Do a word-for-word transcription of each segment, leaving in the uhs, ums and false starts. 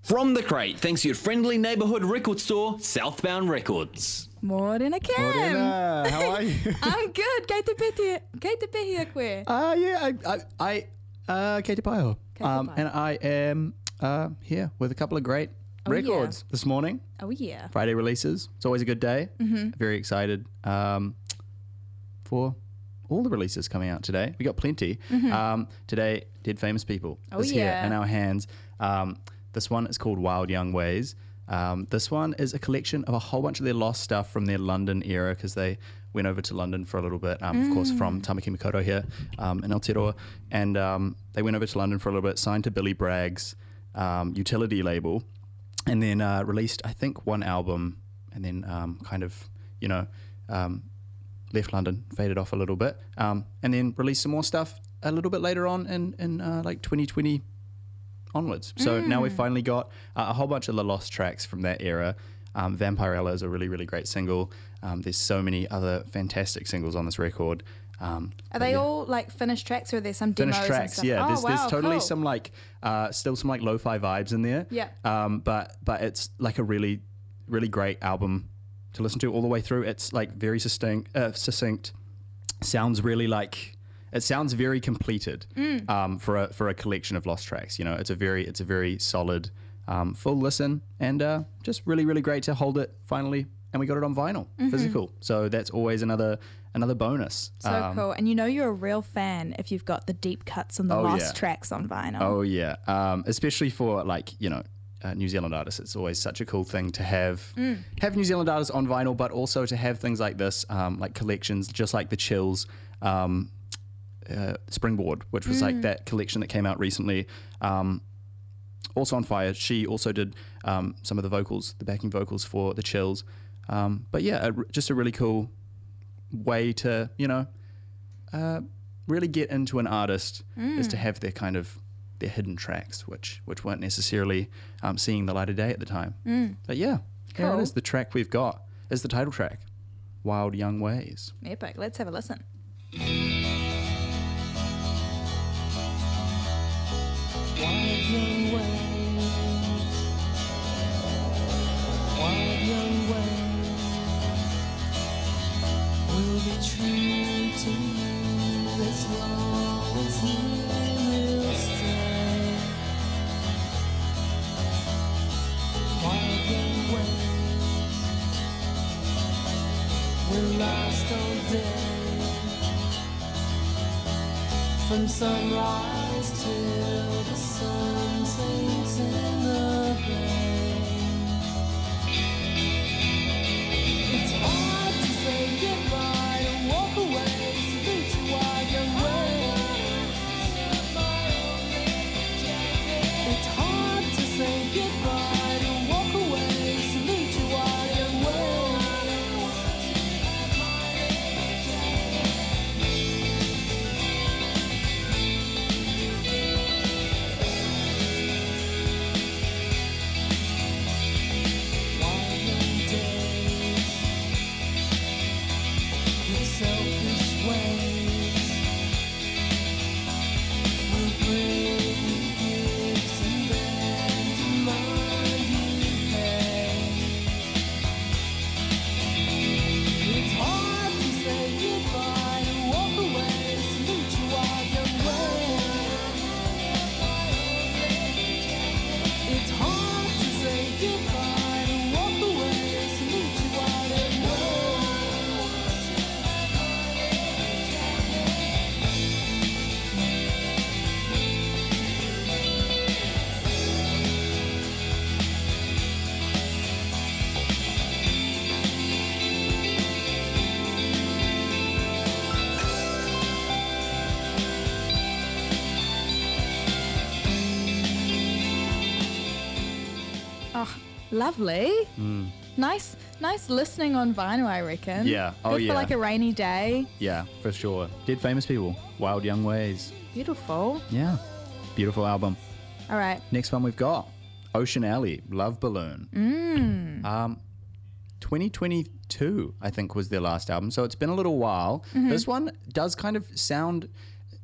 From the crate, thanks to your friendly neighbourhood record store, Southbound Records. Morena Cam. Morena, how are you? I'm good. Kei te pehia, kei te pehia koe. Uh, yeah, I, I, I uh, Kei te Paiho. Kei te Um, pai. and I am uh, here with a couple of great Oh, records yeah. this morning. Oh yeah. Friday releases. It's always a good day. Mm-hmm. Very excited um, for all the releases coming out today. We got plenty. Mm-hmm. Um, today, Dead Famous People Oh, is here yeah. in our hands. Um, this one is called Wild Young Ways. Um, this one is a collection of a whole bunch of their lost stuff from their London era because they went over to London for a little bit, um, Mm. of course, from Tamaki Makaurau here um, in Aotearoa. And um, they went over to London for a little bit, signed to Billy Bragg's um, utility label, and then uh, released, I think, one album, and then um, kind of, you know, um, left London, faded off a little bit, um, and then released some more stuff a little bit later on in, in uh, like twenty twenty onwards. So now we've finally got uh, a whole bunch of the lost tracks from that era. Um, Vampirella is a really, really great single. Um, there's so many other fantastic singles on this record. Um, Are but they yeah. all like finished tracks or are there some demos Finished and tracks, stuff? yeah. Oh, there's, wow, there's totally cool. some like, uh, still some like lo-fi vibes in there. Yeah. Um, but but it's like a really, really great album to listen to all the way through. It's like very succinct, uh, succinct. Sounds really like it sounds very completed Mm. um, for a for a collection of lost tracks. You know, it's a very it's a very solid um, full listen, and uh, just really really great to hold it finally. And we got it on vinyl, Mm-hmm. physical. So that's always another another bonus. So Um, cool. And you know you're a real fan if you've got the deep cuts and the Oh, lost yeah. tracks on vinyl. Oh yeah, um, especially for like you know uh, New Zealand artists, it's always such a cool thing to have have New Zealand artists on vinyl, but also to have things like this, um, like collections, just like the Chills um, uh, Springboard, which was like that collection that came out recently. Um, also on fire. She also did um, some of the vocals, the backing vocals for the Chills. Um, but yeah, a, just a really cool way to you know. Uh, really get into an artist is to have their kind of their hidden tracks, which which weren't necessarily um, seeing the light of day at the time. But yeah, here Cool. it is. The track we've got is the title track, Wild Young Ways. Epic. Let's have a listen. Wild young ways, wild young ways, will be true to you as long as you will stay. Wild young ways will last all day. From sunrise till the sun sinks in the rain. It's hard to say goodbye and walk away, salute you while you're waiting. It's hard to say goodbye and walk away, salute you while you're waiting. Selfish ways will bring you gifts and then demand you pay. It's hard to say goodbye and walk away, salute you while you're waiting. It's hard to say goodbye and walk away, salute you while you're waiting. Oh, lovely. Nice, nice listening on vinyl, I reckon. Yeah. Oh, Good yeah. for like a rainy day. Yeah, for sure. Dead Famous People, Wild Young Ways. Beautiful. Yeah, beautiful album. All right. Next one we've got Ocean Alley, Love Balloon. Mm. Um, twenty twenty-two, I think, was their last album. So it's been a little while. This one does kind of sound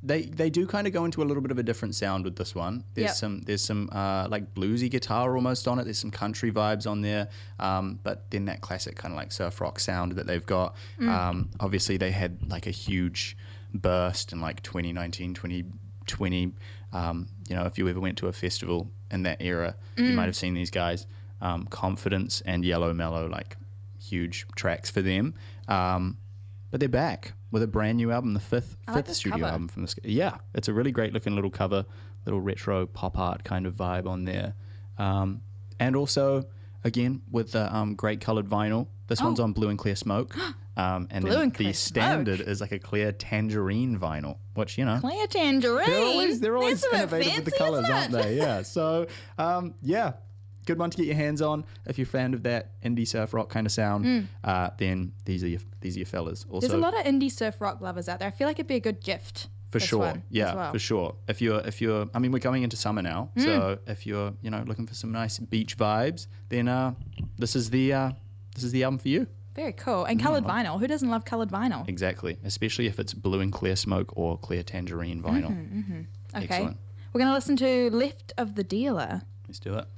they they do kind of go into a little bit of a different sound with this one. There's Yep. some there's some uh, like bluesy guitar almost on it. There's some country vibes on there, um, but then that classic kind of like surf rock sound that they've got. Um, obviously, they had like a huge burst in like twenty nineteen, twenty twenty. Um, you know, if you ever went to a festival in that era, you might have seen these guys. Um, Confidence and Yellow Mellow, like huge tracks for them. Um, but they're back with a brand new album, the fifth I like fifth this studio cover. album from this. Yeah, it's a really great looking little cover, little retro pop art kind of vibe on there, um, and also again with the um, great colored vinyl. This one's on Blue and Clear Smoke, um, and Blue then and the Clear standard Smoke. is like a clear tangerine vinyl, which you know. Clear tangerine. They're always they're always That's a bit innovative with the fancy, colors, isn't aren't it? they? Yeah. So um, yeah, good one to get your hands on if you're a fan of that indie surf rock kind of sound. Uh, then these are your these are your fellas. Also, There's a lot of indie surf rock lovers out there. I feel like it'd be a good gift. for this sure. one Yeah, as well. for sure. If you're if you're I mean we're going into summer now, so if you're you know looking for some nice beach vibes, then uh, this is the uh, this is the album for you. Very cool. And coloured vinyl. Who doesn't love coloured vinyl? Exactly, especially if it's Blue and Clear Smoke or Clear Tangerine vinyl. Okay. Excellent. We're going to listen to Left of the Dealer. Let's do it.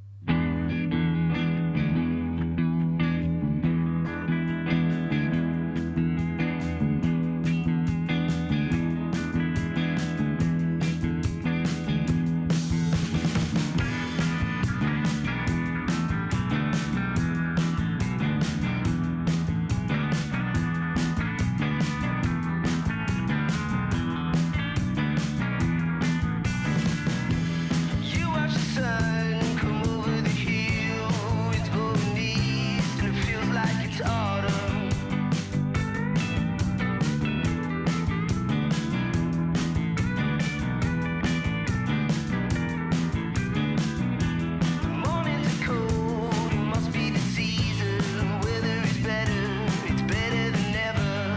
You watch the sun come over the hill. It's going east and it feels like it's autumn. The mornings are cold, it must be the season. Weather is better, it's better than ever.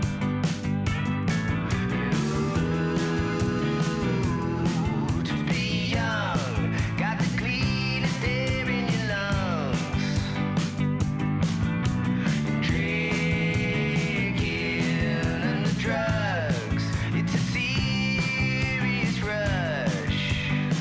To be young, got the cleanest air in your lungs. Drinking and the drugs, it's a serious rush.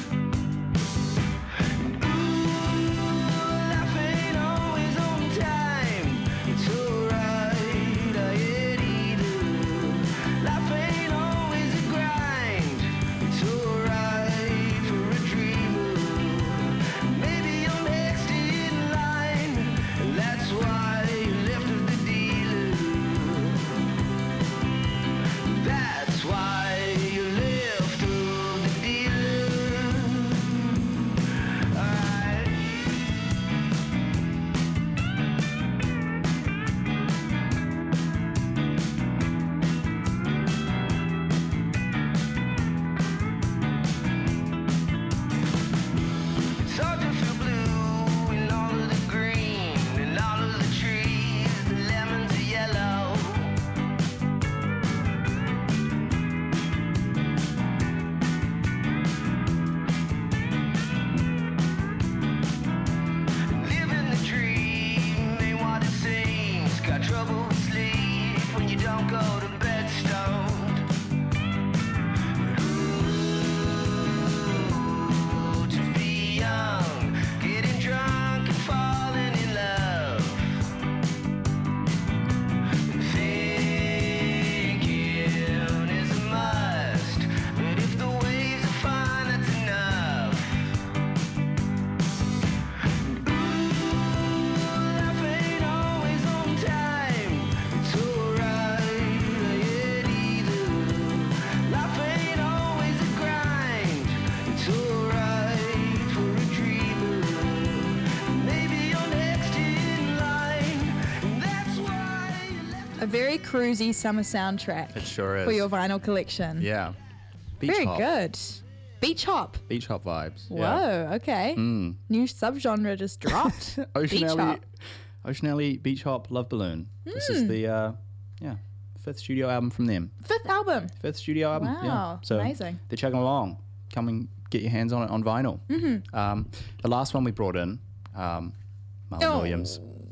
Ooh, life ain't always on time. It's alright, I ain't either. Life ain't always a grind. It's alright for a dreamer. Maybe you're next in line, and that's why you left of the dealer. That's why you left of the dealer. Alright. It's hard to feel blue in all of the green and all of the trees. The lemons are yellow. Living the dream ain't what it seems. Got trouble with sleep when you don't go to bed stoned. Ooh, to be young, getting drunk and falling in love. Thinking is a must, but if the waves are fine, that's enough. Life ain't always on time. It's alright, I ain't either. Life ain't always a grind. It's alright for a dreamer. Maybe you're next in line, and that's why you left. A very cruisy summer soundtrack It sure is. for your vinyl collection. Yeah. Beach Very hop. good. Beach hop. Beach hop vibes. Whoa, Yeah. okay. New subgenre just dropped. Ocean Beach Alley, hop. Ocean Alley Beach Hop Love Balloon. This is the uh, yeah fifth studio album from them. Fifth album. Fifth studio album. Yeah. Wow, So amazing. they're chugging along. Come and get your hands on it on vinyl. Mm-hmm. Um, the last one we brought in, um, Marlon Oh. Williams.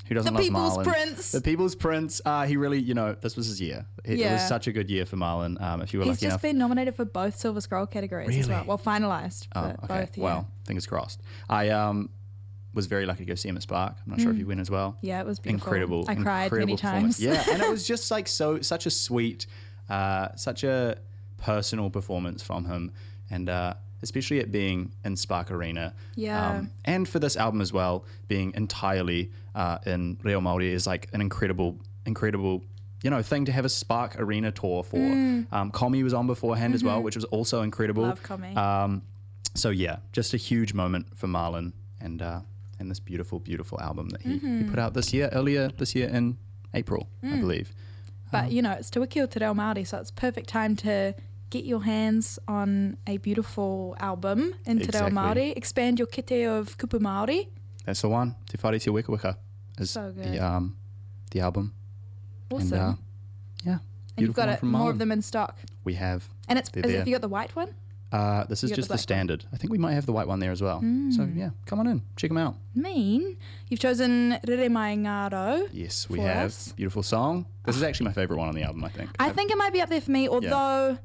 Who doesn't The love People's Marlon? Prince. The People's Prince. Uh, he really, you know, this was his year. It, it Yeah. was such a good year for Marlon. Um, if you were He's lucky just enough. been nominated for both Silver Scroll categories as well. Really? Well, finalised Oh, for okay. both. Yeah. Well, fingers crossed. I um was very lucky to go see him at Spark. I'm not sure if you went as well. Yeah, it was beautiful. Incredible. I cried incredible many performance. times. Yeah, and it was just like so such a sweet, uh, such a personal performance from him, and uh, especially it being in Spark Arena. Yeah. Um, and for this album as well, being entirely uh, in Reo Māori is like an incredible, incredible, you know, thing to have a Spark Arena tour for. Um, Komi was on beforehand as well, which was also incredible. Mm. Love Komi. Um, so yeah, just a huge moment for Marlon and uh, and this beautiful, beautiful album that he, Mm-hmm. he put out this year, earlier this year in April, Mm. I believe. But, you know, it's Te Wiki o Te Reo Māori, so it's perfect time to get your hands on a beautiful album in Te Reo Exactly. Māori. Expand your kite of kupu Māori. That's the one. Te Whare Te Weka Weka is So good. the um the album. Awesome. And uh, yeah, And you've beautiful got one it, from more Marlon. of them in stock. We have. And it's, They're is, there. have you got the white one? Uh, this is You got the just the, black one. standard. I think we might have the white one there as well. Mm. So yeah, come on in, check them out. Mean. You've chosen Rere Mai Ngaro. Yes, we For have. us. Beautiful song. This is actually my favorite one on the album, I think. I think it might be up there for me, although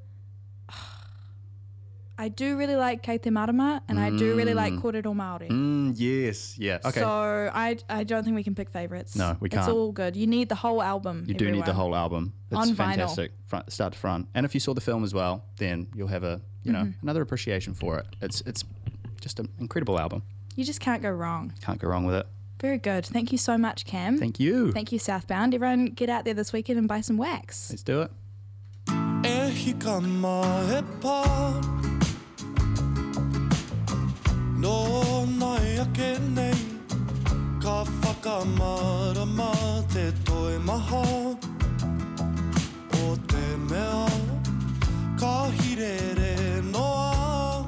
I do really like Kei Te Marama and I do really like Kōrero Māori. Mm, yes, yeah. Okay. So I, I don't think we can pick favourites. No, we It's can't. all good. You need the whole album. You do need the everyone. whole album. It's On vinyl. fantastic, front, start to front. And if you saw the film as well, then you'll have a you know Mm-hmm. another appreciation for it. It's it's just an incredible album. You just can't go wrong. Can't go wrong with it. Very good. Thank you so much, Cam. Thank you. Thank you, Southbound. Everyone get out there this weekend and buy some wax. Let's do it. E hika ma he pā No nai ake nei Ka whakamarama te toe maha O te mea Ka hirere noa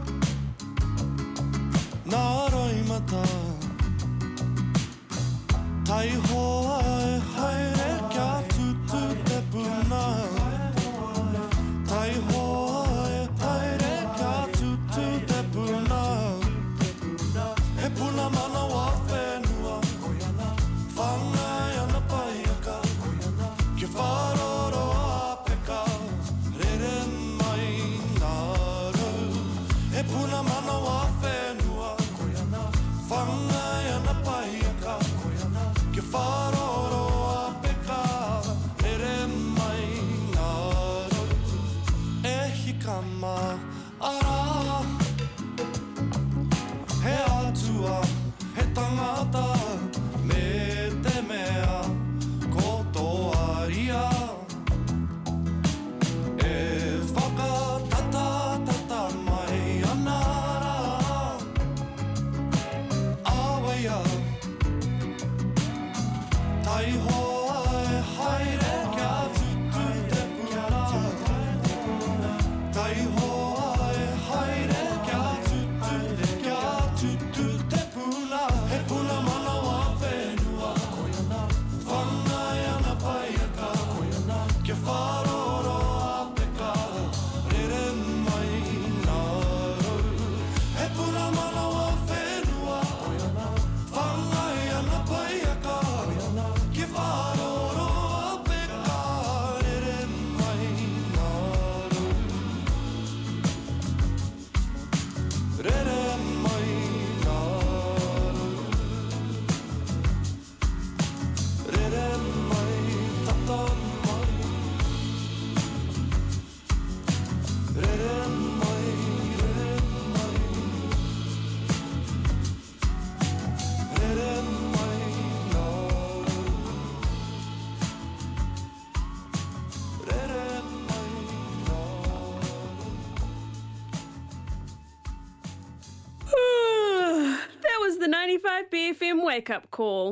Nā roimata Tai hoa e haere kia tutu te puna Tai hoa e haere kia tutu te puna He puna mana wa whenua Whangai ana pai aka Ke wharoro a peka Rere mai ngā rau He puna mana wa whenua Whangai ana pai aka Ke wharoro a peka Rere mai ngā rau E hika ma ara He atua, he tangata Me te mea ko tō aria E whakatata tata mai ana rā Awaia Tai hoa e haere kia tutu te puna Tai hoa e haere kia tutu kia tutu te puna He puna mana wa whenua Whangai ana pai aka Ke wharoro a peka Rere mai ngā rau He puna mana wa whenua Whangai ana pai aka Ke wharoro a peka Rere mai ngā rau Rere mai ngā rau Rere mai tata mai Rere mai, rere mai Rere mai ngā rau Rere mai ngā rau That was the ninety-five B F M wake up call.